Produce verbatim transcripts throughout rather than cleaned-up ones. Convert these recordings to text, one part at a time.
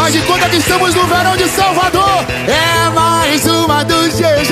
Faz de conta que estamos no verão de Salvador. É mais uma do G G.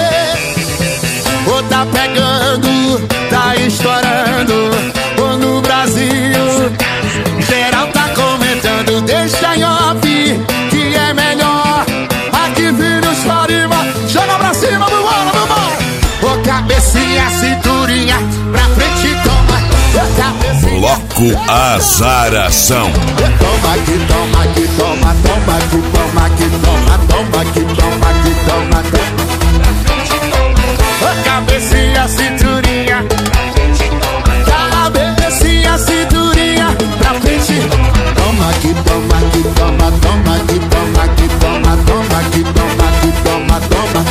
Ô, tá pegando, tá estourando. Ô, no Brasil, geral tá comentando. Deixa em off, que é melhor. Aqui vira os farima. Joga pra cima, vambora, vambora. Ô, cabecinha, cinturinha, pra frente, toma. Bloco Azaração. Toma aqui, toma aqui, toma, toma aqui, toma aqui, toma, toma aqui, toma aqui, toma, toma. Cabecinha, cinturinha, cabecinha, cinturinha, pra frente. Toma aqui, toma aqui, toma, toma aqui, toma aqui, toma, toma aqui, toma aqui, toma, toma.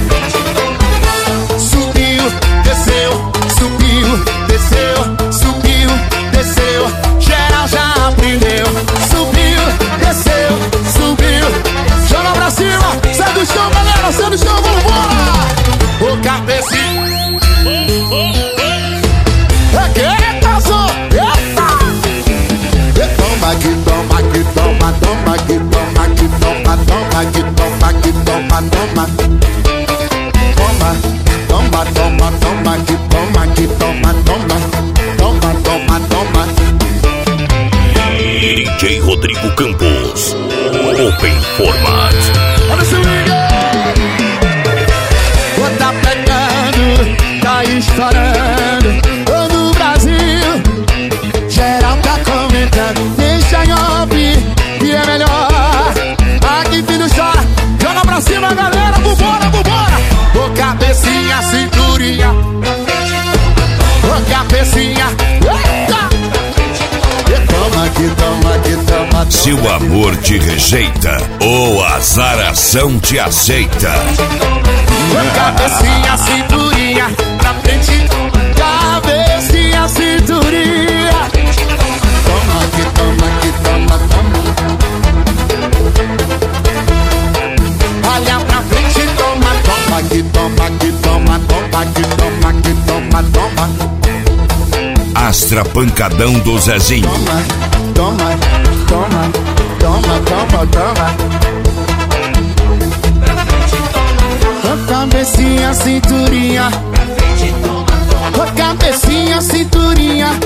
Subiu, desceu, subiu, desceu, subiu, desceu. Geral já aprendeu. Subiu, desceu, subiu. Joga pra cima, sai do chão, galera, sai do chão, vambora. O cabecinho. Eita, só, eita. Toma aqui, toma aqui, toma, toma aqui, toma aqui, toma, toma aqui, toma aqui, toma, toma. Toma, toma, toma, toma aqui, toma aqui, toma, toma. Toma, toma, toma. D J Rodrigo Campos, Open Format. Olha se liga. Ô, tá pegando, tá estourando. Ô, no Brasil, geral tá comentando. Deixa em off, que é melhor. Aqui filho chora. Joga pra cima, galera, vambora, vambora. Ô, cabecinha, cinturinha. Ô, cabecinha, eita. Toma aqui, toma aqui, toma, toma. Se o amor te rejeita, ou a azaração te aceita. Cabecinha, cinturinha, pra frente. Cabecinha, cinturinha. Toma aqui, toma aqui, toma, toma. Olha pra frente, toma, toma aqui, toma aqui, toma, toma aqui, toma aqui, toma, toma. Astra Pancadão do Zezinho. Toma, toma, toma, toma, toma, toma. Ô, cabecinha, cinturinha. Ô, cabecinha, cinturinha.